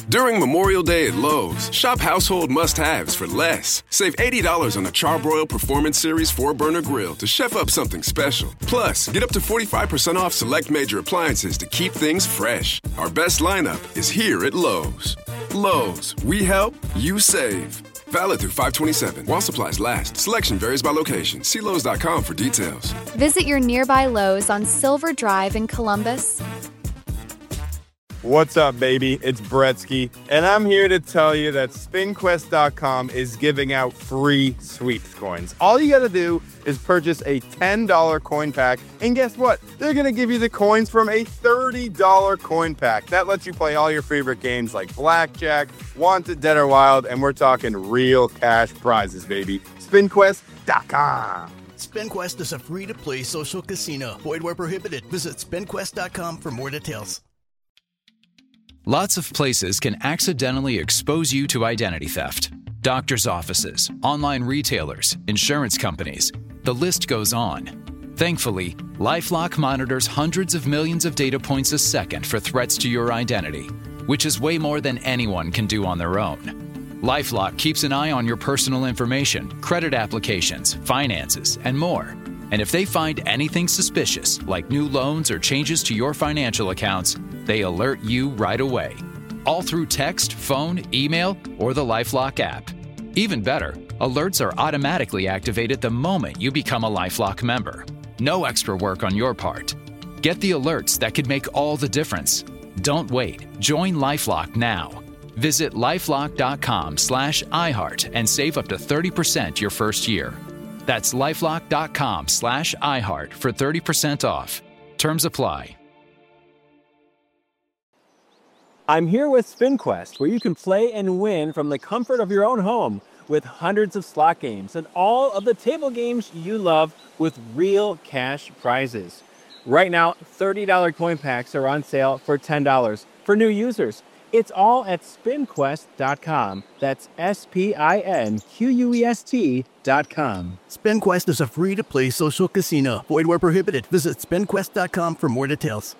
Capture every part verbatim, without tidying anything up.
During Memorial Day at Lowe's, shop household must-haves for less. Save eighty dollars on a Charbroil Performance Series four burner grill to chef up something special. Plus, get up to forty-five percent off select major appliances to keep things fresh. Our best lineup is here at Lowe's. Lowe's, we help, you save. Valid through five twenty-seven. While supplies last. Selection varies by location. See Lowe's dot com for details. Visit your nearby Lowe's on Silver Drive in Columbus. What's up, baby? It's Bretsky, and I'm here to tell you that spin quest dot com is giving out free sweeps coins. All you gotta do is purchase a ten dollar coin pack, and guess what? They're gonna give you the coins from a thirty dollar coin pack. That lets you play all your favorite games like Blackjack, Wanted, Dead or Wild, and we're talking real cash prizes, baby. spin quest dot com. SpinQuest is a free-to-play social casino. Void where prohibited. Visit spin quest dot com for more details. Lots of places can accidentally expose you to identity theft. Doctors' offices, online retailers, insurance companies. The list goes on. Thankfully, LifeLock monitors hundreds of millions of data points a second for threats to your identity, which is way more than anyone can do on their own. LifeLock keeps an eye on your personal information, credit applications, finances, and more. And if they find anything suspicious, like new loans or changes to your financial accounts, they alert you right away. All through text, phone, email, or the LifeLock app. Even better, alerts are automatically activated the moment you become a LifeLock member. No extra work on your part. Get the alerts that could make all the difference. Don't wait. Join LifeLock now. Visit lifelock dot com slash iHeart and save up to thirty percent your first year. That's lifelock dot com slash iHeart for thirty percent off. Terms apply. I'm here with SpinQuest, where you can play and win from the comfort of your own home with hundreds of slot games and all of the table games you love with real cash prizes. Right now, thirty dollar coin packs are on sale for ten dollars for new users. It's all at spin quest dot com. That's S P I N Q U E S T dot com. SpinQuest is a free-to-play social casino. Void where prohibited. Visit spin quest dot com for more details.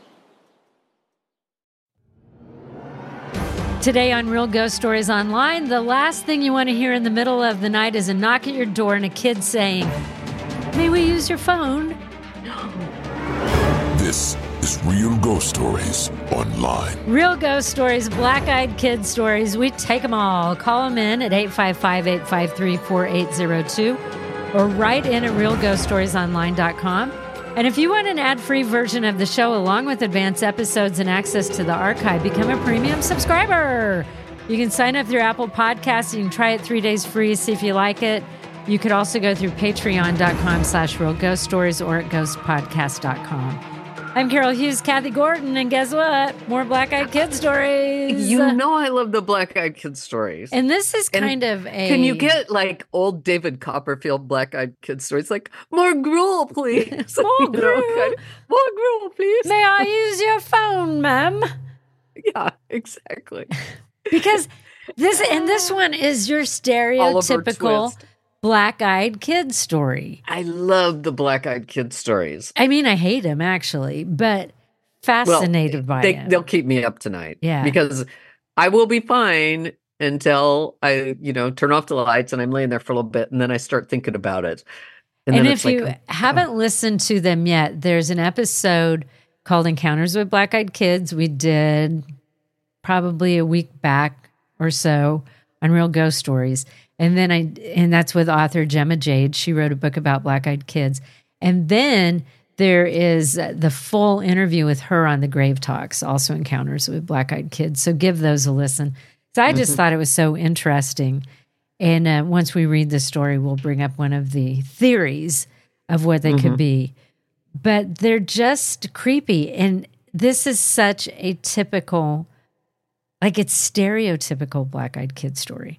Today on Real Ghost Stories Online, the last thing you want to hear in the middle of the night is a knock at your door and a kid saying, "May we use your phone?" This is Real Ghost Stories Online. Real Ghost Stories, black-eyed kid stories. We take them all. Call them in at eight five five, eight five three, four eight zero two or write in at real ghost stories online dot com. And if you want an ad-free version of the show along with advanced episodes and access to the archive, become a premium subscriber. You can sign up through Apple Podcasts. You can try it three days free, see if you like it. You could also go through patreon dot com slash real ghost stories or at ghost podcast dot com. I'm Carol Hughes, Kathy Gordon, and guess what? More Black-Eyed Kid stories. You know I love the Black-Eyed Kid stories. And this is kind and of a... Can you get, like, old David Copperfield Black-Eyed Kid stories? Like, more gruel, please. More You know, gruel. kind of, more gruel, please. May I use your phone, ma'am? Yeah, exactly. Because this... And this one is your Oliver stereotypical Twist. Black-Eyed Kid story. I love the Black-Eyed Kid stories. I mean, I hate him, actually, but fascinated well, by they, him. They'll keep me up tonight. Yeah. Because I will be fine until I, you know, turn off the lights and I'm laying there for a little bit and then I start thinking about it. And, then if it's like, you oh, haven't oh. listened to them yet, there's an episode called Encounters with Black-Eyed Kids we did probably a week back or so on Real Ghost Stories. And then I, and that's with author Gemma Jade. She wrote a book about Black-Eyed Kids. And then there is the full interview with her on the Grave Talks, also Encounters with Black-Eyed Kids. So give those a listen. So I just mm-hmm. thought it was so interesting. And uh, once we read the story, we'll bring up one of the theories of what they mm-hmm. could be. But they're just creepy. And this is such a typical, like it's stereotypical Black-Eyed Kid story.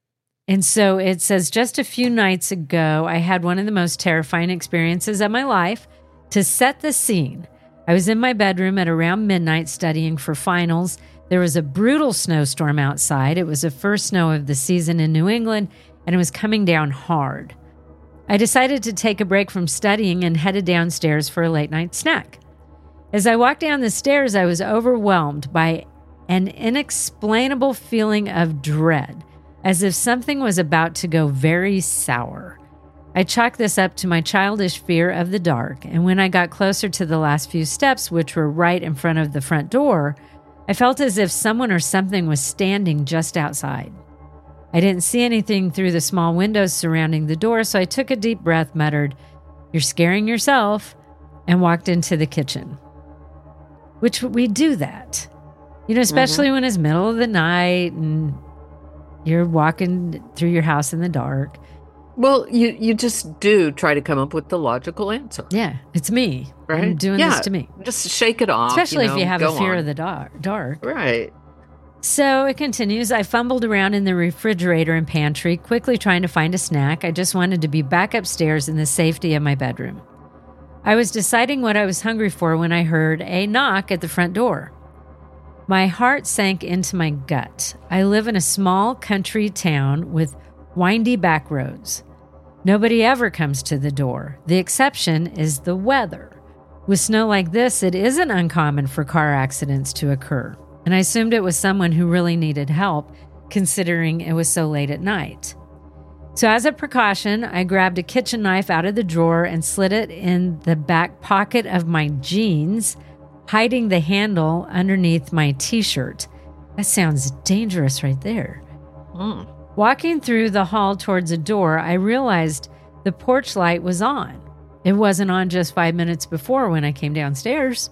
And so it says, just a few nights ago, I had one of the most terrifying experiences of my life. To set the scene, I was in my bedroom at around midnight studying for finals. There was a brutal snowstorm outside. It was the first snow of the season in New England, and it was coming down hard. I decided to take a break from studying and headed downstairs for a late night snack. As I walked down the stairs, I was overwhelmed by an inexplainable feeling of dread, as if something was about to go very sour. I chalked this up to my childish fear of the dark, and when I got closer to the last few steps, which were right in front of the front door, I felt as if someone or something was standing just outside. I didn't see anything through the small windows surrounding the door, so I took a deep breath, muttered, "You're scaring yourself," and walked into the kitchen. Which we do that, you know, especially mm-hmm. when it's middle of the night and you're walking through your house in the dark. Well, you, you just do try to come up with the logical answer. Yeah, it's me. Right? I'm doing yeah, this to me. Just shake it off. Especially you know, if you have a fear on. of the dark. dark. Right. So it continues. I fumbled around in the refrigerator and pantry, quickly trying to find a snack. I just wanted to be back upstairs in the safety of my bedroom. I was deciding what I was hungry for when I heard a knock at the front door. My heart sank into my gut. I live in a small country town with windy back roads. Nobody ever comes to the door. The exception is the weather. With snow like this, it isn't uncommon for car accidents to occur, and I assumed it was someone who really needed help, considering it was so late at night. So as a precaution, I grabbed a kitchen knife out of the drawer and slid it in the back pocket of my jeans, hiding the handle underneath my t-shirt. That sounds dangerous right there. Mm. Walking through the hall towards a door, I realized the porch light was on. It wasn't on just five minutes before when I came downstairs.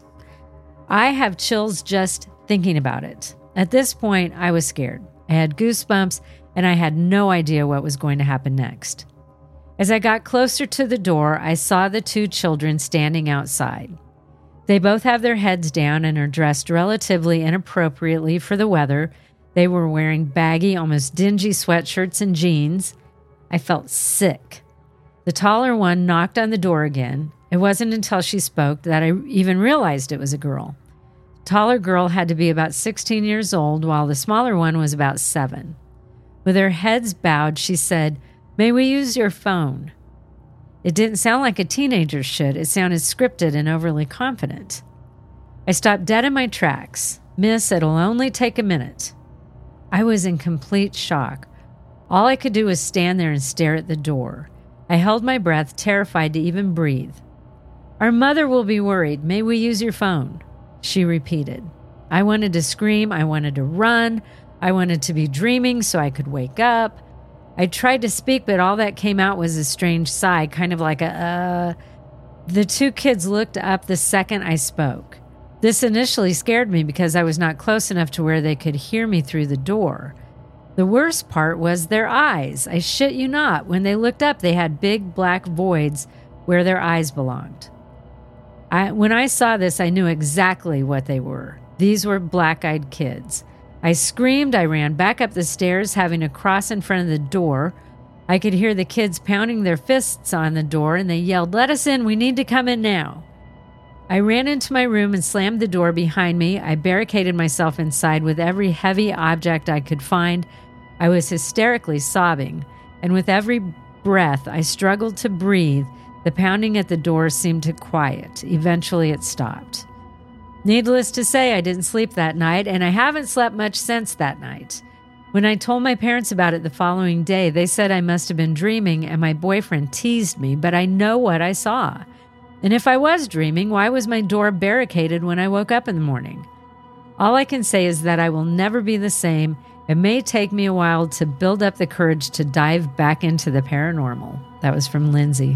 I have chills just thinking about it. At this point, I was scared. I had goosebumps, and I had no idea what was going to happen next. As I got closer to the door, I saw the two children standing outside. They both have their heads down and are dressed relatively inappropriately for the weather. They were wearing baggy, almost dingy sweatshirts and jeans. I felt sick. The taller one knocked on the door again. It wasn't until she spoke that I even realized it was a girl. The taller girl had to be about sixteen years old, while the smaller one was about seven. With her heads bowed, she said, "May we use your phone?" It didn't sound like a teenager should. It sounded scripted and overly confident. I stopped dead in my tracks. "Miss, it'll only take a minute." I was in complete shock. All I could do was stand there and stare at the door. I held my breath, terrified to even breathe. "Our mother will be worried. May we use your phone?" she repeated. I wanted to scream. I wanted to run. I wanted to be dreaming so I could wake up. I tried to speak, but all that came out was a strange sigh, kind of like a, uh... The two kids looked up the second I spoke. This initially scared me because I was not close enough to where they could hear me through the door. The worst part was their eyes. I shit you not. When they looked up, they had big black voids where their eyes belonged. I, when I saw this, I knew exactly what they were. These were black-eyed kids. I screamed. I ran back up the stairs, having to cross in front of the door. I could hear the kids pounding their fists on the door, and they yelled, "Let us in. We need to come in now." I ran into my room and slammed the door behind me. I barricaded myself inside with every heavy object I could find. I was hysterically sobbing, and with every breath I struggled to breathe, the pounding at the door seemed to quiet. Eventually it stopped. Needless to say, I didn't sleep that night, and I haven't slept much since that night. When I told my parents about it the following day, they said I must have been dreaming and my boyfriend teased me, but I know what I saw. And if I was dreaming, why was my door barricaded when I woke up in the morning? All I can say is that I will never be the same. It may take me a while to build up the courage to dive back into the paranormal. That was from Lindsay.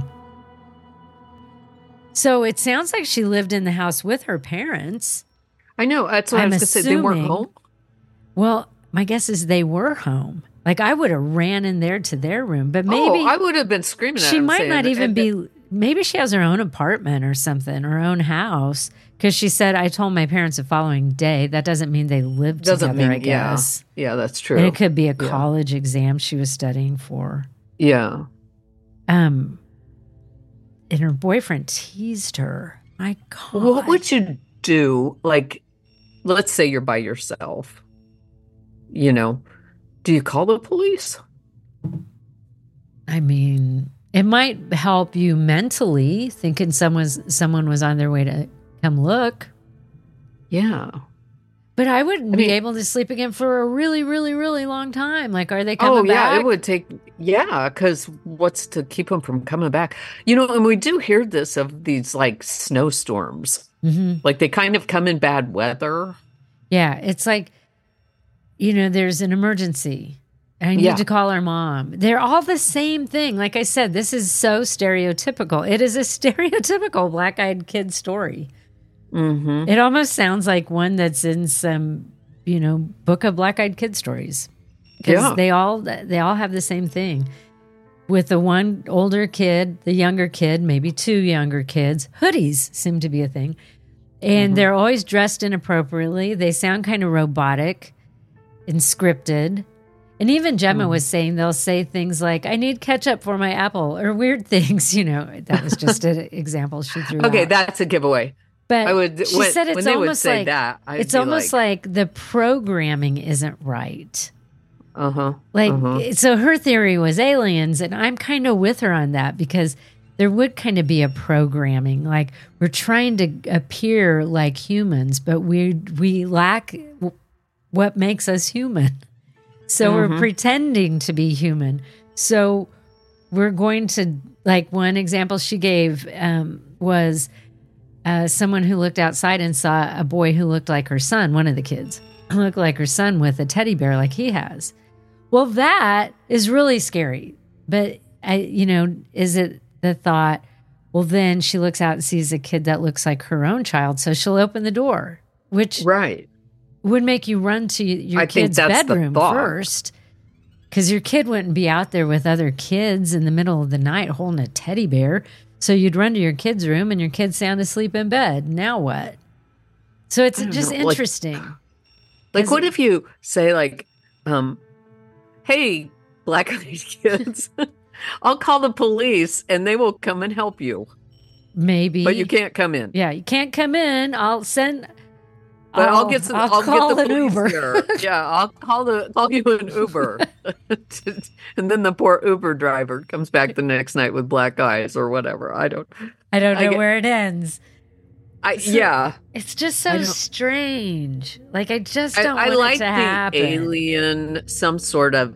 So it sounds like she lived in the house with her parents. I know. That's what I'm I was going to say. They weren't home? Well, my guess is they were home. Like, I would have ran in there to their room, but maybe... Oh, I would have been screaming at She him might saying, not even and, be... Maybe she has her own apartment or something, her own house. Because she said, I told my parents the following day. That doesn't mean they lived doesn't together, mean, I guess. Yeah. yeah, that's true. And it could be a yeah. college exam she was studying for. Yeah. Um, and her boyfriend teased her. My God. What would you do? Like, let's say you're by yourself. You know, do you call the police? I mean, it might help you mentally thinking someone's someone was on their way to come look. Yeah. But I wouldn't I be mean- able to sleep again for a really, really, really long time. Like, are they coming Oh, yeah, back? it would take, yeah, because what's to keep them from coming back? You know, and we do hear this of these like snowstorms. Mm-hmm. Like they kind of come in bad weather. Yeah, it's like, you know, there's an emergency. I need Yeah. to call our mom. They're all the same thing. Like I said, this is so stereotypical. It is a stereotypical black-eyed kid story. Mm-hmm. It almost sounds like one that's in some, you know, book of black-eyed kid stories. Because Yeah. they all they all have the same thing. With the one older kid, the younger kid, maybe two younger kids, hoodies seem to be a thing. And Mm-hmm. they're always dressed inappropriately. They sound kind of robotic and scripted. And even Gemma Mm-hmm. was saying they'll say things like, I need ketchup for my apple, or weird things, you know. That was just an example she threw Okay, out. that's a giveaway. But I would- she when- said it's when they would almost say like, that, I'd it's be almost like- like the programming isn't right. Uh-huh. Like, uh-huh. so her theory was aliens, and I'm kind of with her on that because there would kind of be a programming. Like, we're trying to appear like humans, but we we lack w- what makes us human. So we're pretending to be human. So we're going to, like, one example she gave um, was uh, someone who looked outside and saw a boy who looked like her son, one of the kids, looked like her son with a teddy bear like he has. Well, that is really scary. But, I, you know, is it the thought, well, then she looks out and sees a kid that looks like her own child, so she'll open the door, which Right. would make you run to your I think kid's that's the bedroom thought. first. Because your kid wouldn't be out there with other kids in the middle of the night holding a teddy bear. So you'd run to your kid's room and your kid's sound asleep in bed. Now what? So it's I don't just know, like- interesting. Like, Is what it- if you say, like, um, hey, black-eyed kids, I'll call the police and they will come and help you, Maybe. but you can't come in. Yeah, you can't come in. I'll send. But I'll, get some. I'll, I'll, call get the an police Uber. here. Yeah, I'll call the call you an Uber, and then the poor Uber driver comes back the next night with black eyes or whatever. I don't. I don't I know get- where it ends. I yeah. It's just I so don't- strange. Like, I just I, don't I want like it to the happen. alien, some sort of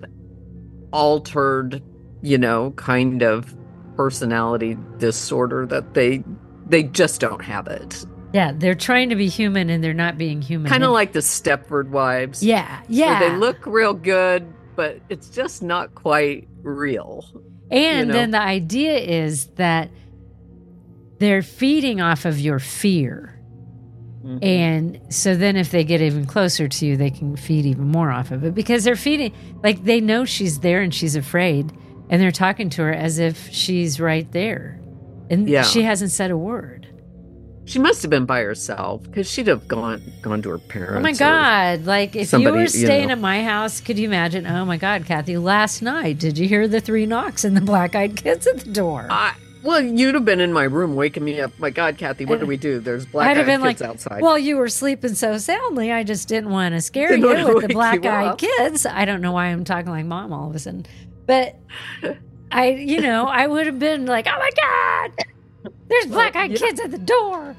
altered, you know, kind of personality disorder that they they just don't have it. Yeah, they're trying to be human and they're not being human. Kind of like the Stepford Wives. Yeah, where yeah. they look real good, but it's just not quite real. And you know? then the idea is that they're feeding off of your fear. Mhm. And so then if they get even closer to you, they can feed even more off of it because they're feeding, like they know she's there and she's afraid and they're talking to her as if she's right there. And Yeah. she hasn't said a word. She must have been by herself because she'd have gone gone to her parents. Oh my or- God. Like if somebody, you were you staying know. at my house, could you imagine? Oh my God, Kathy, last night, did you hear the three knocks and the black eyed kids at the door? I, well, you'd have been in my room waking me up. My God, Kathy, what do we do? There's I'd black have eyed been kids like, outside. well, you were sleeping so soundly. I just didn't want to scare Didn't you wanna with wake the you black eyed up. kids. I don't know why I'm talking like mom all of a sudden. But I, you know, I would have been like, oh my God, there's black eyed yeah. kids at the door.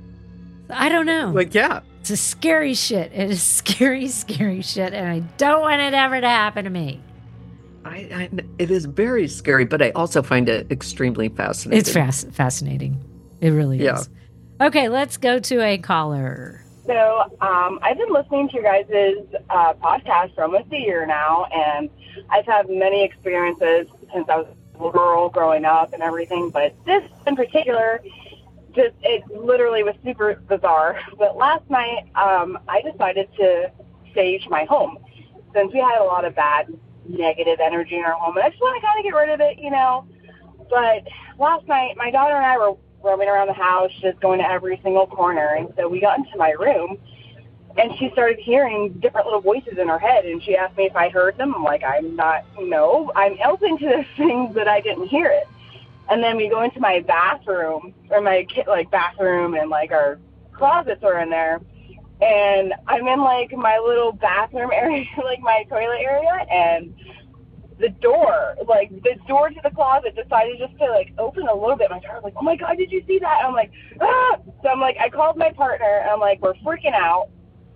I don't know. like, yeah. It's a scary shit. It is scary, scary shit. And I don't want it ever to happen to me. I, I, it is very scary, but I also find it extremely fascinating. It's fas- fascinating. It really Yeah. is. Okay, let's go to a caller. So um, I've been listening to your guys' uh, podcast for almost a year now, and I've had many experiences since I was a little girl growing up and everything, but this in particular, just it literally was super bizarre. But last night, um, I decided to sage my home since we had a lot of bad negative energy in our home, and I just want to kind of get rid of it, you know. But last night, my daughter and I were roaming around the house, just going to every single corner. And so we got into my room, and she started hearing different little voices in her head. And she asked me if I heard them. I'm like, I'm not, no, I'm open to the things that I didn't hear it. And then we go into my bathroom, or my ki- like bathroom, and like our closets are in there. And I'm in like my little bathroom area, like my toilet area, and the door, like the door to the closet decided just to like open a little bit. My daughter was like, oh my God, did you see that? I'm like, ah! So I'm like, I called my partner and I'm like, we're freaking out.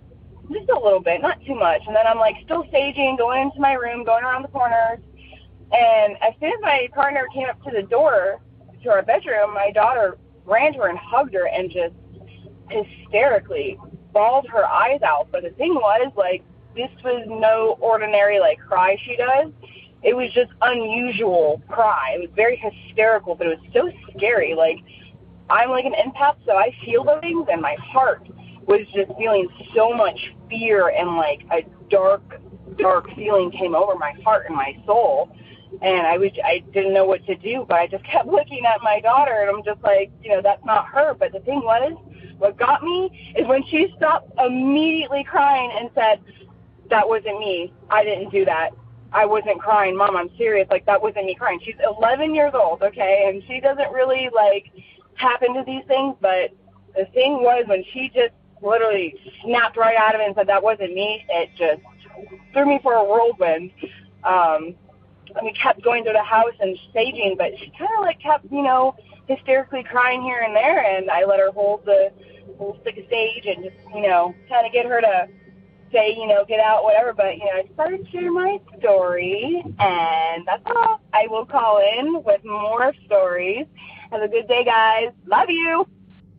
just a little bit, not too much. And then I'm like still saging, going into my room, going around the corners. And as soon as my partner came up to the door to our bedroom, my daughter ran to her and hugged her and just hysterically bawled her eyes out. But the thing was, like, this was no ordinary, like, cry she does. It was just unusual cry. It was very hysterical, but it was so scary. Like, I'm like an empath, so I feel those things, and my heart was just feeling so much fear, and like a dark, dark feeling came over my heart and my soul. And I was, I didn't know what to do, but I just kept looking at my daughter, and I'm just like, you know, that's not her. But the thing was, what got me is when she stopped immediately crying and said, that wasn't me. I didn't do that. I wasn't crying. Mom, I'm serious. Like, that wasn't me crying. She's eleven years old, okay? And she doesn't really, like, tap into these things. But the thing was, when she just literally snapped right out of it and said, that wasn't me, it just threw me for a whirlwind. Um, and we kept going to the house and saging, but she kind of, like, kept, you know, hysterically crying here and there. And I let her hold the whole stick of sage and just, you know, kind of get her to say, you know, get out, whatever. But, you know, I started to share my story, and that's all. I will call in with more stories. Have a good day, guys. Love you.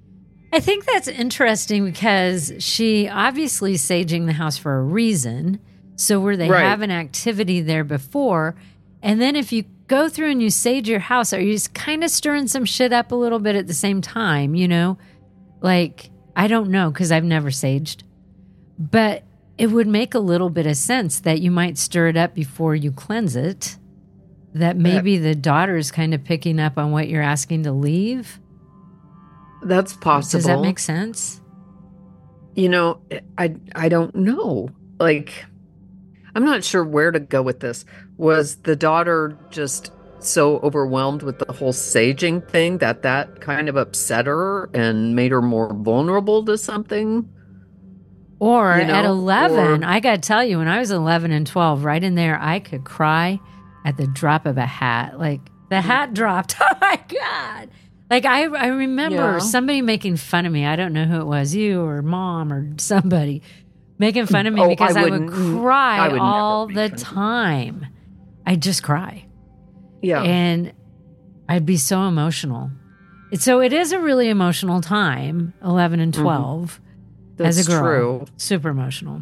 I think that's interesting because she obviously saging the house for a reason. So were they Right. have an activity there before? And then if you go through and you sage your house, are you just kind of stirring some shit up a little bit at the same time, you know? Like, I don't know because I've never saged. But it would make a little bit of sense that you might stir it up before you cleanse it. That maybe the daughter's kind of picking up on what you're asking to leave. That's possible. Does that make sense? You know, I I don't know. Like, I'm not sure where to go with this. Was the daughter just so overwhelmed with the whole saging thing that that kind of upset her and made her more vulnerable to something? Or You know, at eleven, or- I got to tell you, when I was eleven and twelve, right in there, I could cry at the drop of a hat. Like, the hat dropped. Oh, my God. Like, I, I remember Yeah. somebody making fun of me. I don't know who it was, you or mom or somebody, making fun of me Oh, because I I, would wouldn't- cry I would never all make the fun of you. time. I'd just cry. Yeah. And I'd be so emotional. It- So it is a really emotional time, eleven and twelve. That's as a girl, true. super emotional.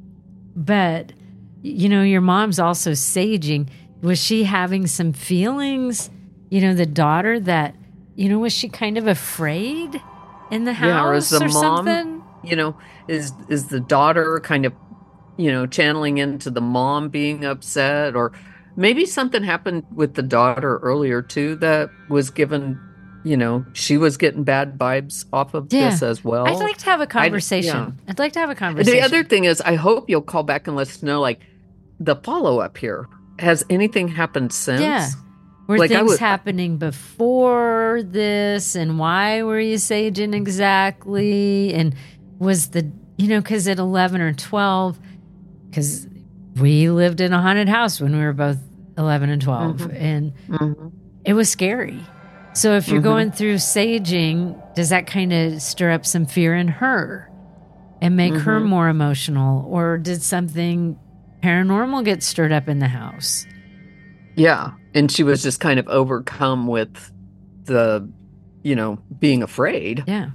But, you know, your mom's also saging. Was she having some feelings? You know, the daughter that, you know, was she kind of afraid in the house Yeah, or is the or mom, something? you know, is is the daughter kind of, you know, channeling into the mom being upset, or maybe something happened with the daughter earlier too that was given, you know, she was getting bad vibes off of Yeah. this as well. I'd like to have a I'd- conversation. yeah. I'd like to have a conversation. The other thing is, I hope you'll call back and let us know, like, the follow up here. Has anything happened since? Yeah. Were Like, I things would- happening before this, and why were you saging exactly? And was the, you know, because at eleven or twelve, because we lived in a haunted house when we were both eleven and twelve, Mhm. and Mhm. it was scary. So if you're Mhm. going through saging, does that kind of stir up some fear in her and make her Mhm. more emotional? Or did something paranormal get stirred up in the house? Yeah. And she was just kind of overcome with the, you know, being afraid. Yeah.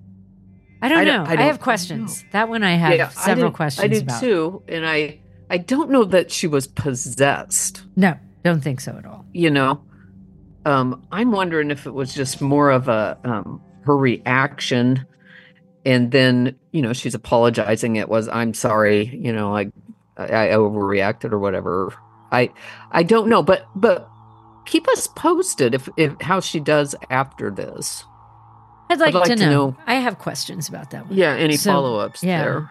I don't I know. don't- I, I don't have questions. That one I have Yeah, I several do- questions I do about. too. And I, I don't know that she was possessed, No, don't think so at all. you know. Um, I'm wondering if it was just more of a um, her reaction, and then, you know, she's apologizing. It was, I'm sorry, you know, like I, I overreacted or whatever. I I don't know, but but keep us posted if, if how she does after this. I'd like, I'd like to, to know. know- I have questions about that one. Yeah, any So, follow-ups yeah. there?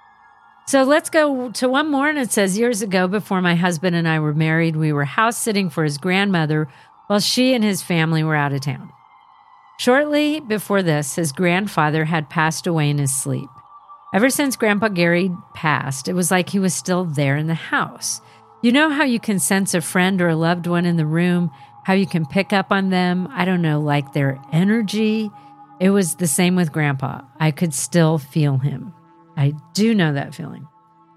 So let's go to one more. And it says, years ago, before my husband and I were married, we were house sitting for his grandmother while she and his family were out of town. Shortly before this, his grandfather had passed away in his sleep. Ever since Grandpa Gary passed, it was like he was still there in the house. You know how you can sense a friend or a loved one in the room, how you can pick up on them, I don't know, like their energy? It was the same with Grandpa. I could still feel him. I do know that feeling.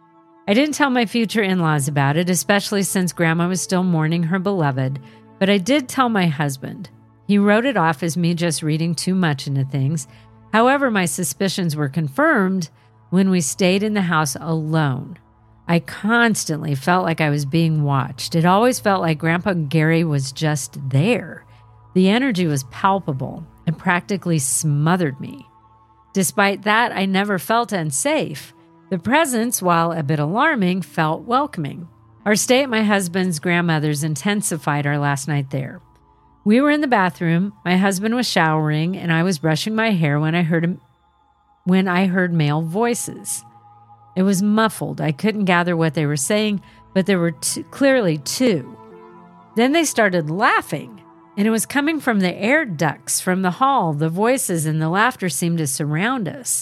I didn't tell my future in-laws about it, especially since Grandma was still mourning her beloved, but I did tell my husband. He wrote it off as me just reading too much into things. However, my suspicions were confirmed when we stayed in the house alone. I constantly felt like I was being watched. It always felt like Grandpa Gary was just there. The energy was palpable and practically smothered me. Despite that, I never felt unsafe. The presence, while a bit alarming, felt welcoming. Our stay at my husband's grandmother's intensified our last night there. We were in the bathroom, my husband was showering, and I was brushing my hair when I heard him, when I heard male voices. It was muffled. I couldn't gather what they were saying, but there were two, clearly two. Then they started laughing, and it was coming from the air ducts from the hall. The voices and the laughter seemed to surround us.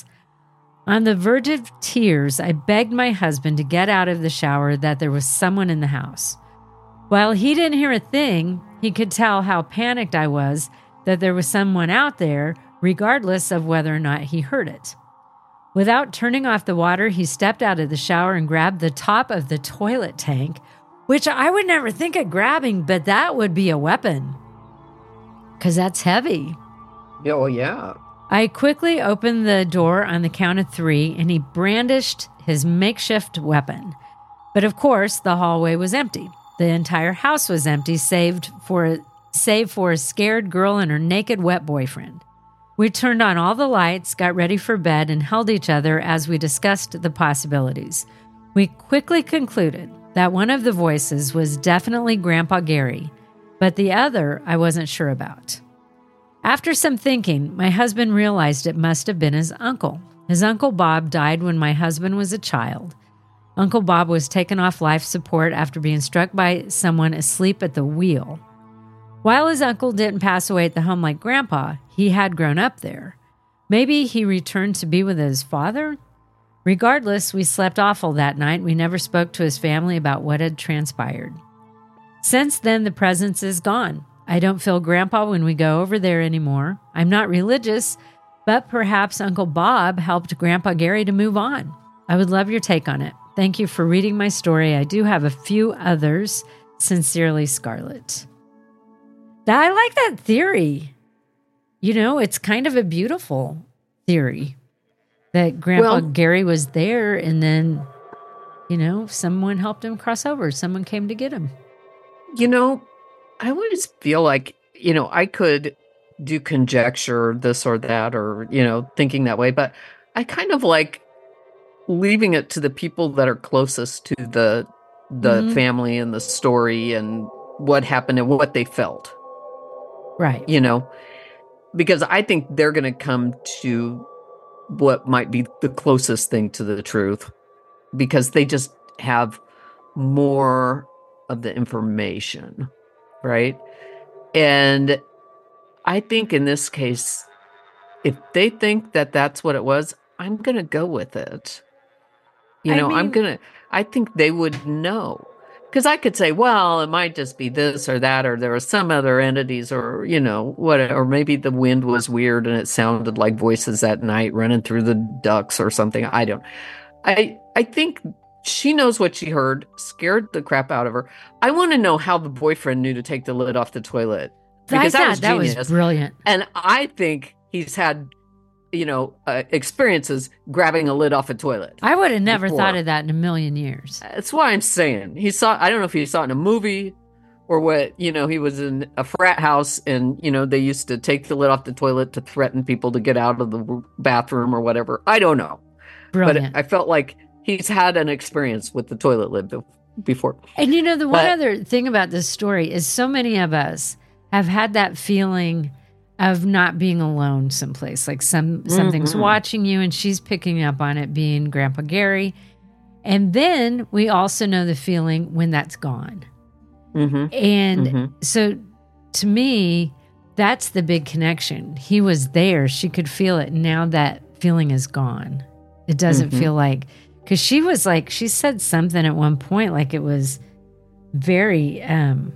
On the verge of tears, I begged my husband to get out of the shower, that there was someone in the house. While he didn't hear a thing, he could tell how panicked I was that there was someone out there, regardless of whether or not he heard it. Without turning off the water, he stepped out of the shower and grabbed the top of the toilet tank, which I would never think of grabbing, but that would be a weapon, because that's heavy. Oh, yeah. I quickly opened the door on the count of three, and he brandished his makeshift weapon. But of course, the hallway was empty. The entire house was empty, saved for, save for a scared girl and her naked wet boyfriend. We turned on all the lights, got ready for bed, and held each other as we discussed the possibilities. We quickly concluded that one of the voices was definitely Grandpa Gary, but the other I wasn't sure about. After some thinking, my husband realized it must have been his uncle. His Uncle Bob died when my husband was a child. Uncle Bob was taken off life support after being struck by someone asleep at the wheel. While his uncle didn't pass away at the home like Grandpa, he had grown up there. Maybe he returned to be with his father? Regardless, we slept awful that night. We never spoke to his family about what had transpired. Since then, the presence is gone. I don't feel Grandpa when we go over there anymore. I'm not religious, but perhaps Uncle Bob helped Grandpa Gary to move on. I would love your take on it. Thank you for reading my story. I do have a few others. Sincerely, Scarlett. I like that theory. You know, it's kind of a beautiful theory that Grandpa Well, Gary was there, and then, you know, someone helped him cross over. Someone came to get him. You know, I always feel like, you know, I could do conjecture this or that, or, you know, thinking that way, but I kind of like leaving it to the people that are closest to the the Mhm. family and the story and what happened and what they felt. Right. You know, because I think they're going to come to what might be the closest thing to the truth, because they just have more of the information, right? And I think in this case, if they think that that's what it was, I'm going to go with it. You I know, I'm mean- going to, I think they would know. Because I could say, well, it might just be this or that, or there were some other entities, or, you know, what, or maybe the wind was weird and it sounded like voices at night running through the ducts or something. I don't, I, I think she knows what she heard, scared the crap out of her. I want to know how the boyfriend knew to take the lid off the toilet. Because I that thought was that genius. was brilliant. And I think he's had, you know, uh, experiences grabbing a lid off a toilet. I would have never before. thought of that in a million years. That's why I'm saying he saw. I don't know if he saw it in a movie or what. You know, he was in a frat house, and you know they used to take the lid off the toilet to threaten people to get out of the bathroom or whatever. I don't know, Brilliant. but I felt like he's had an experience with the toilet lid be- before. And you know, the one But- other thing about this story is so many of us have had that feeling of not being alone someplace, like some something's Mhm. watching you and she's picking up on it, being Grandpa Gary. And then we also know the feeling when that's gone. Mm-hmm. And Mhm. so to me, that's the big connection. He was there. She could feel it. Now that feeling is gone. It doesn't Mhm. feel like, because she was like, she said something at one point, like it was very, um,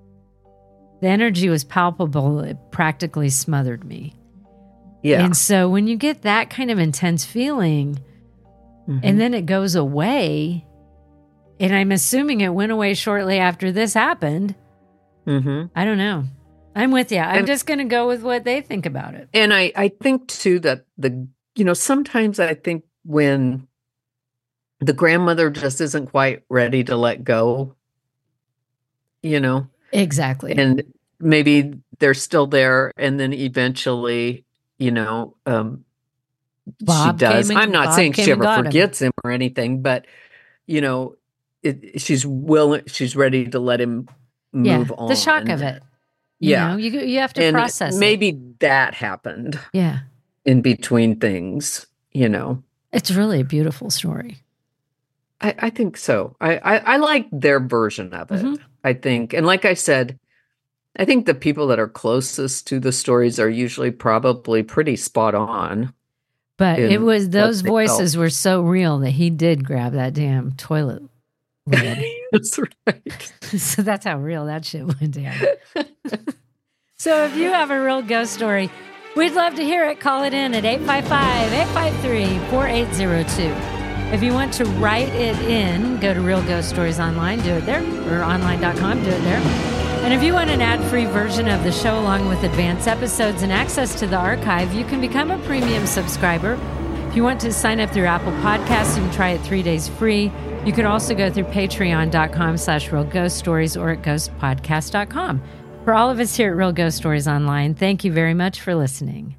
the energy was palpable. It practically smothered me. Yeah. And so when you get that kind of intense feeling, mm-hmm. and then it goes away. And I'm assuming it went away shortly after this happened. Mm-hmm. I don't know. I'm with you. I'm and, just going to go with what they think about it. And I, I think, too, that the, you know, sometimes I think when the grandmother just isn't quite ready to let go, you know. Exactly. And maybe they're still there. And then eventually, you know, um, Bob she does. and, I'm not Bob saying she ever forgets him. him or anything, but, you know, it, she's willing, she's ready to let him move yeah, on. The shock of it. You yeah. know, you, you have to and process maybe it. that happened. Yeah. In between things, you know. It's really a beautiful story. I, I think so. I, I, I like their version of it, mm-hmm. I think. And like I said, I think the people that are closest to the stories are usually probably pretty spot on. But it was, those voices felt. were so real that he did grab that damn toilet lid. That's right. So that's how real that shit went down. So if you have a real ghost story, we'd love to hear it. Call it in at eight five five, eight five three, four eight zero two. If you want to write it in, go to Real Ghost Stories Online, do it there, or online dot com, do it there. And if you want an ad-free version of the show along with advanced episodes and access to the archive, you can become a premium subscriber. If you want to sign up through Apple Podcasts, you can try it three days free. You can also go through patreon dot com slash real ghost stories or at ghost podcast dot com. For all of us here at Real Ghost Stories Online, thank you very much for listening.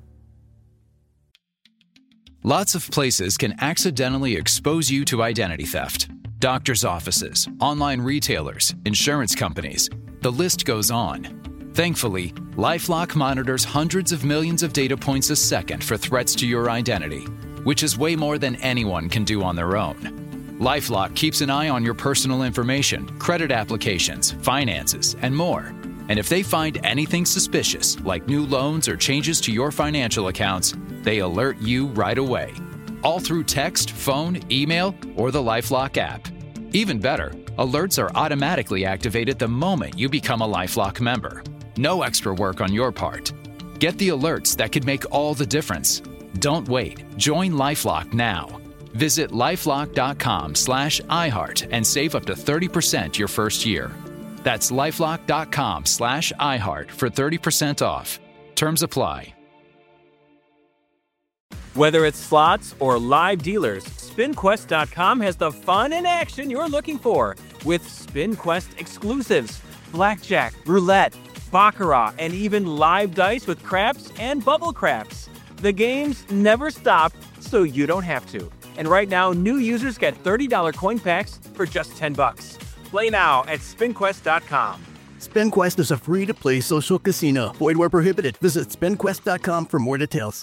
Lots of places can accidentally expose you to identity theft. Doctors' offices, online retailers, insurance companies. The list goes on. Thankfully, LifeLock monitors hundreds of millions of data points a second for threats to your identity, which is way more than anyone can do on their own. LifeLock keeps an eye on your personal information, credit applications, finances, and more. And if they find anything suspicious, like new loans or changes to your financial accounts, they alert you right away. All through text, phone, email, or the LifeLock app. Even better, alerts are automatically activated the moment you become a LifeLock member. No extra work on your part. Get the alerts that could make all the difference. Don't wait. Join LifeLock now. Visit lifelock dot com slash iHeart and save up to thirty percent your first year. That's lifelock dot com slash iHeart for thirty percent off. Terms apply. Whether it's slots or live dealers, spin quest dot com has the fun and action you're looking for with SpinQuest exclusives, blackjack, roulette, baccarat, and even live dice with craps and bubble craps. The games never stop, so you don't have to. And right now, new users get thirty dollars coin packs for just ten bucks. Play now at spin quest dot com. SpinQuest is a free-to-play social casino. Void where prohibited. Visit spin quest dot com for more details.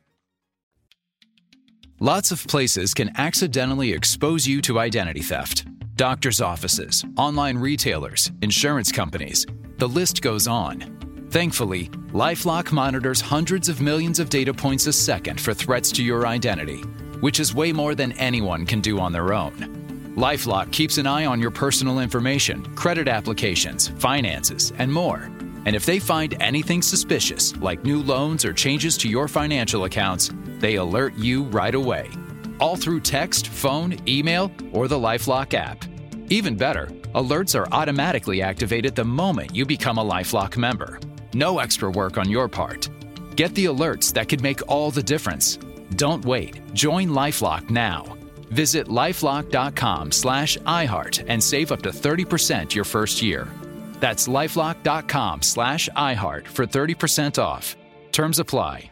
Lots of places can accidentally expose you to identity theft. Doctors' offices, online retailers, insurance companies. The list goes on. Thankfully, LifeLock monitors hundreds of millions of data points a second for threats to your identity, which is way more than anyone can do on their own. LifeLock keeps an eye on your personal information, credit applications, finances, and more. And if they find anything suspicious, like new loans or changes to your financial accounts, they alert you right away. All through text, phone, email, or the LifeLock app. Even better, alerts are automatically activated the moment you become a LifeLock member. No extra work on your part. Get the alerts that could make all the difference. Don't wait. Join LifeLock now. Visit lifelock dot com slash iHeart and save up to thirty percent your first year. That's lifelock dot com slash iHeart for thirty percent off. Terms apply.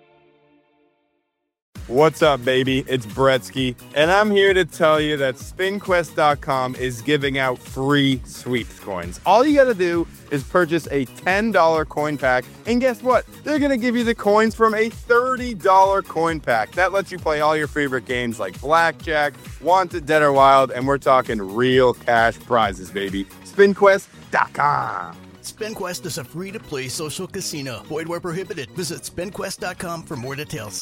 What's up, baby? It's Bretsky, and I'm here to tell you that spin quest dot com is giving out free sweeps coins. All you gotta do is purchase a ten dollars coin pack, and guess what? They're gonna give you the coins from a thirty dollars coin pack. That lets you play all your favorite games like Blackjack, Wanted, Dead or Wild, and we're talking real cash prizes, baby. spin quest dot com. SpinQuest is a free-to-play social casino. Void where prohibited. Visit spin quest dot com for more details.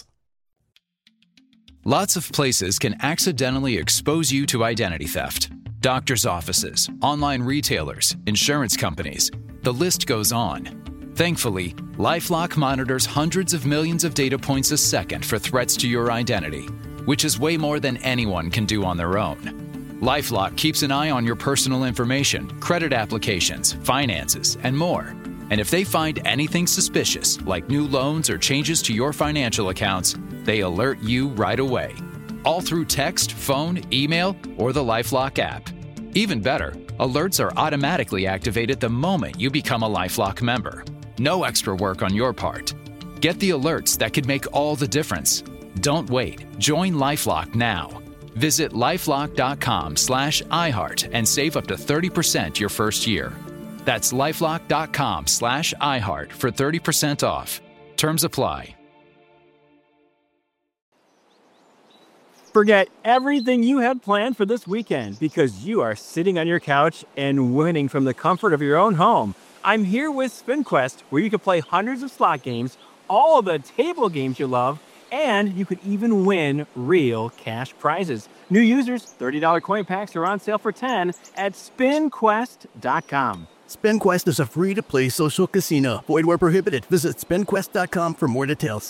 Lots of places can accidentally expose you to identity theft. Doctors' offices, online retailers, insurance companies. The list goes on. Thankfully, LifeLock monitors hundreds of millions of data points a second for threats to your identity, which is way more than anyone can do on their own. LifeLock keeps an eye on your personal information, credit applications, finances, and more. And if they find anything suspicious, like new loans or changes to your financial accounts, they alert you right away. All through text, phone, email, or the LifeLock app. Even better, alerts are automatically activated the moment you become a LifeLock member. No extra work on your part. Get the alerts that could make all the difference. Don't wait. Join LifeLock now. Visit lifelock.com slash iHeart and save up to thirty percent your first year. That's lifelock.com slash iHeart for thirty percent off. Terms apply. Forget everything you had planned for this weekend because you are sitting on your couch and winning from the comfort of your own home. I'm here with SpinQuest, where you can play hundreds of slot games, all of the table games you love, and you could even win real cash prizes. New users, thirty dollars coin packs are on sale for ten dollars at spin quest dot com. SpinQuest is a free-to-play social casino. Void where prohibited. Visit spin quest dot com for more details.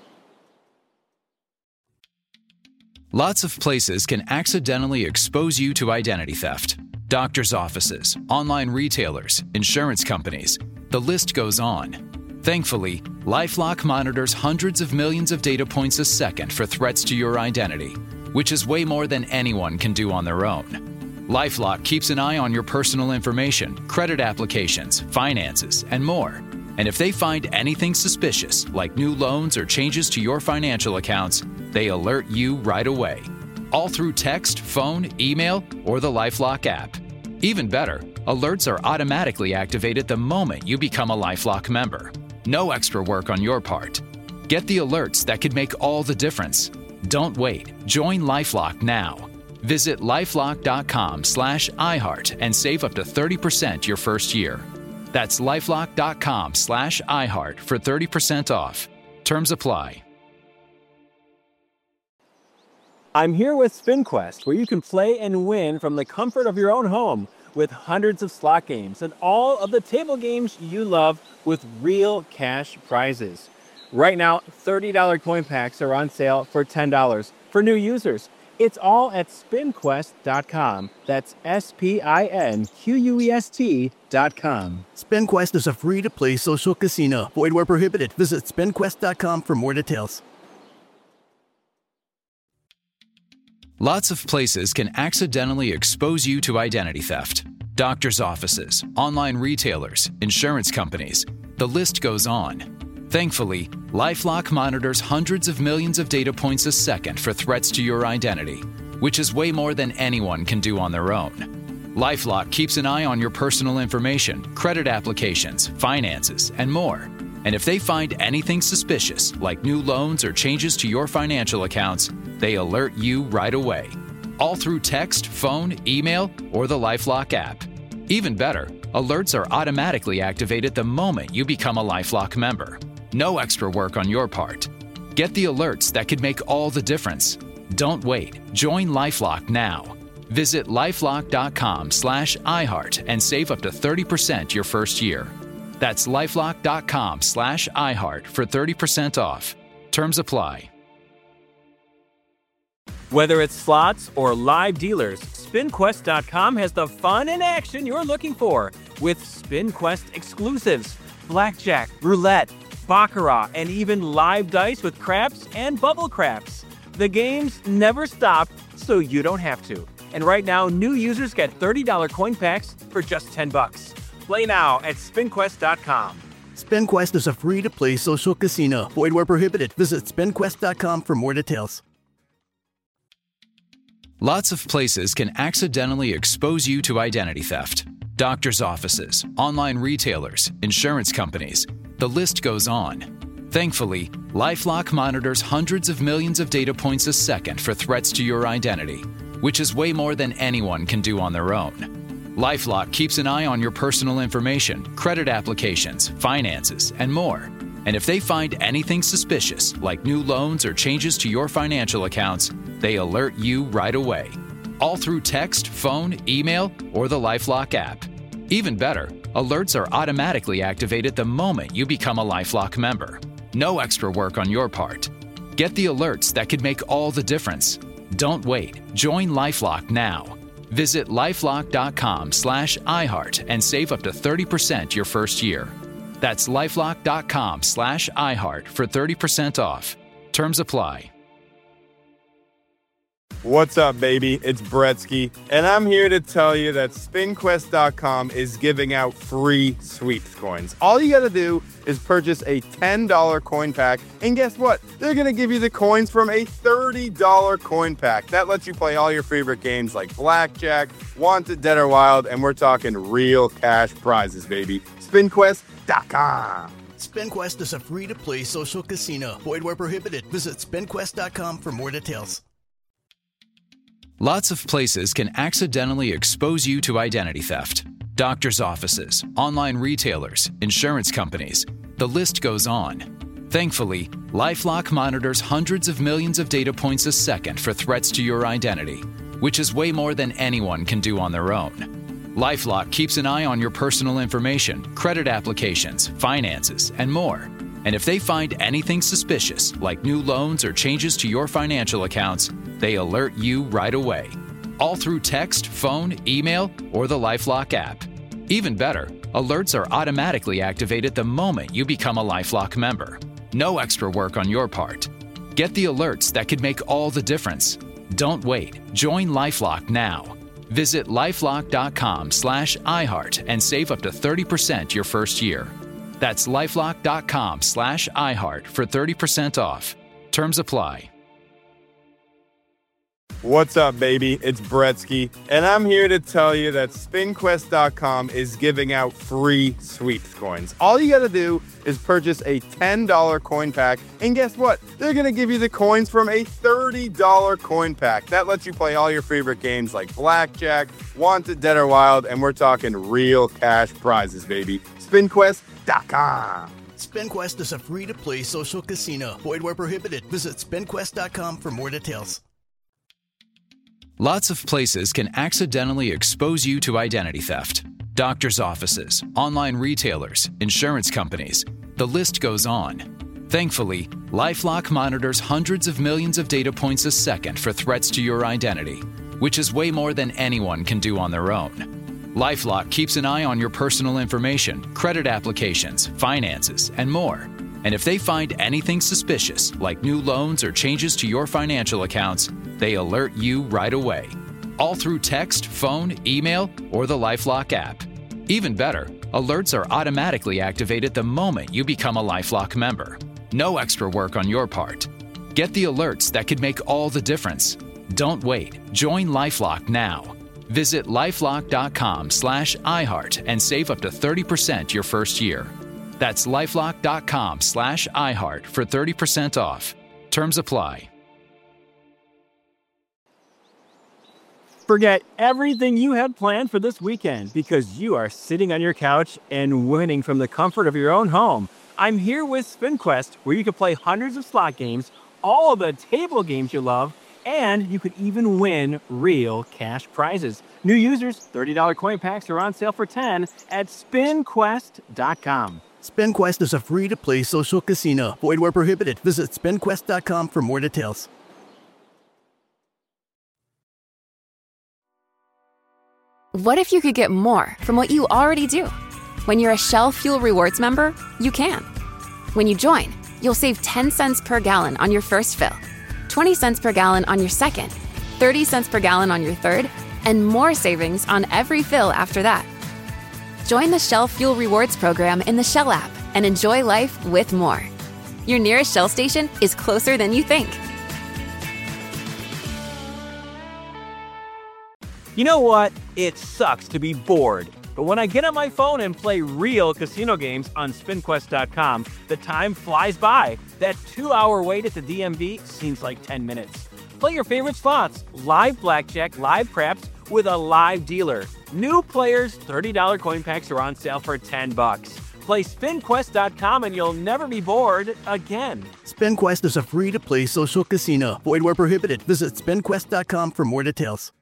Lots of places can accidentally expose you to identity theft. Doctors' offices, online retailers, insurance companies. The list goes on. Thankfully, LifeLock monitors hundreds of millions of data points a second for threats to your identity, which is way more than anyone can do on their own. LifeLock keeps an eye on your personal information, credit applications, finances, and more. And if they find anything suspicious, like new loans or changes to your financial accounts, they alert you right away. All through text, phone, email, or the LifeLock app. Even better, alerts are automatically activated the moment you become a LifeLock member. No extra work on your part. Get the alerts that could make all the difference. Don't wait. Join LifeLock now. Visit lifelock.com slash iHeart and save up to thirty percent your first year. That's lifelock.com slash iHeart for thirty percent off. Terms apply. I'm here with SpinQuest, where you can play and win from the comfort of your own home with hundreds of slot games and all of the table games you love with real cash prizes. Right now, thirty dollars coin packs are on sale for ten dollars for new users. It's all at spin quest dot com. That's S P I N Q U E S T dot com. SpinQuest is a free-to-play social casino. Void where prohibited. Visit spin quest dot com for more details. Lots of places can accidentally expose you to identity theft. Doctors' offices, online retailers, insurance companies. The list goes on. Thankfully, LifeLock monitors hundreds of millions of data points a second for threats to your identity, which is way more than anyone can do on their own. LifeLock keeps an eye on your personal information, credit applications, finances, and more. And if they find anything suspicious, like new loans or changes to your financial accounts, they alert you right away. All through text, phone, email, or the LifeLock app. Even better, alerts are automatically activated the moment you become a LifeLock member. No extra work on your part. Get the alerts that could make all the difference. Don't wait. Join LifeLock now. Visit lifelock.com slash iHeart and save up to thirty percent your first year. That's lifelock.com slash iHeart for thirty percent off. Terms apply. Whether it's slots or live dealers, spin quest dot com has the fun and action you're looking for with SpinQuest exclusives, blackjack, roulette, baccarat, and even live dice with craps and bubble craps. The games never stop, so you don't have to. And right now, new users get thirty dollars coin packs for just ten bucks. Play now at spin quest dot com. SpinQuest is a free-to-play social casino. Void where prohibited. Visit spin quest dot com for more details. Lots of places can accidentally expose you to identity theft. Doctors' offices, online retailers, insurance companies. The list goes on. Thankfully, LifeLock monitors hundreds of millions of data points a second for threats to your identity, which is way more than anyone can do on their own. LifeLock keeps an eye on your personal information, credit applications, finances, and more. And if they find anything suspicious, like new loans or changes to your financial accounts, they alert you right away. All through text, phone, email, or the LifeLock app. Even better, alerts are automatically activated the moment you become a LifeLock member. No extra work on your part. Get the alerts that could make all the difference. Don't wait. Join LifeLock now. Visit lifelock.com slash iHeart and save up to thirty percent your first year. That's lifelock.com slash iHeart for thirty percent off. Terms apply. What's up, baby? It's Bretsky, and I'm here to tell you that spin quest dot com is giving out free sweeps coins. All you gotta do is purchase a ten dollar coin pack, and guess what? They're gonna give you the coins from a thirty dollar coin pack. That lets you play all your favorite games like Blackjack, Wanted, Dead or Wild, and we're talking real cash prizes, baby. spin quest dot com. SpinQuest is a free-to-play social casino. Void where prohibited. Visit spin quest dot com for more details. Lots of places can accidentally expose you to identity theft. Doctors' offices, online retailers, insurance companies. The list goes on. Thankfully, LifeLock monitors hundreds of millions of data points a second for threats to your identity, which is way more than anyone can do on their own. LifeLock keeps an eye on your personal information, credit applications, finances, and more. And if they find anything suspicious, like new loans or changes to your financial accounts, they alert you right away. All through text, phone, email, or the LifeLock app. Even better, alerts are automatically activated the moment you become a LifeLock member. No extra work on your part. Get the alerts that could make all the difference. Don't wait. Join LifeLock now. Visit lifelock.com slash iHeart and save up to thirty percent your first year. That's lifelock.com slash iHeart for thirty percent off. Terms apply. What's up, baby? It's Bretsky, and I'm here to tell you that spin quest dot com is giving out free sweeps coins. All you gotta do is purchase a ten dollar coin pack, and guess what? They're gonna give you the coins from a thirty dollar coin pack. That lets you play all your favorite games like Blackjack, Wanted, Dead or Wild, and we're talking real cash prizes, baby. spin quest dot com. SpinQuest is a free-to-play social casino. Void where prohibited. Visit spin quest dot com for more details. Lots of places can accidentally expose you to identity theft. Doctors' offices, online retailers, insurance companies. The list goes on. Thankfully, LifeLock monitors hundreds of millions of data points a second for threats to your identity, which is way more than anyone can do on their own. LifeLock keeps an eye on your personal information, credit applications, finances, and more. And if they find anything suspicious, like new loans or changes to your financial accounts, they alert you right away. All through text, phone, email, or the LifeLock app. Even better, alerts are automatically activated the moment you become a LifeLock member. No extra work on your part. Get the alerts that could make all the difference. Don't wait. Join LifeLock now. Visit lifelock.com slash iHeart and save up to thirty percent your first year. That's lifelock.com slash iHeart for thirty percent off. Terms apply. Forget everything you had planned for this weekend because you are sitting on your couch and winning from the comfort of your own home. I'm here with SpinQuest, where you can play hundreds of slot games, all of the table games you love, and you could even win real cash prizes. New users, thirty dollar coin packs are on sale for ten dollars at spin quest dot com. SpinQuest is a free-to-play social casino. Void where prohibited. Visit spin quest dot com for more details. What if you could get more from what you already do? When you're a Shell Fuel Rewards member, you can. When you join, you'll save ten cents per gallon on your first fill, twenty cents per gallon on your second, thirty cents per gallon on your third, and more savings on every fill after that. Join the Shell Fuel Rewards program in the Shell app and enjoy life with more. Your nearest Shell station is closer than you think. You know what? It sucks to be bored. But when I get on my phone and play real casino games on spin quest dot com, the time flies by. That two-hour wait at the D M V seems like ten minutes. Play your favorite slots, live blackjack, live craps, with a live dealer. New players, thirty dollar coin packs are on sale for ten bucks. Play spin quest dot com and you'll never be bored again. SpinQuest is a free-to-play social casino. Void where prohibited. Visit spin quest dot com for more details.